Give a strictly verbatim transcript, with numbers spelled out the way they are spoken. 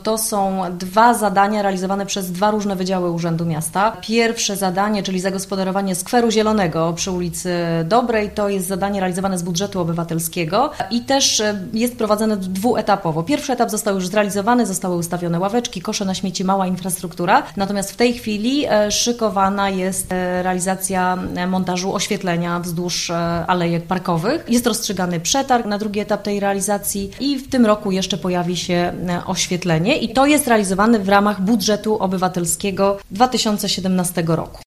To są dwa zadania realizowane przez dwa różne wydziały Urzędu Miasta. Pierwsze zadanie, czyli zagospodarowanie skweru zielonego przy ulicy Dobrej, to jest zadanie realizowane z budżetu obywatelskiego i też jest prowadzone dwuetapowo. Pierwszy etap został już zrealizowany, zostały ustawione ławeczki, kosze na śmieci, mała infrastruktura. Natomiast w tej chwili szykowana jest realizacja montażu oświetlenia wzdłuż alejek parkowych. Jest rozstrzygany przetarg na drugi etap tej realizacji i w tym roku jeszcze pojawi się oświetlenie i to jest realizowane w ramach budżetu obywatelskiego dwa tysiące siedemnastego roku.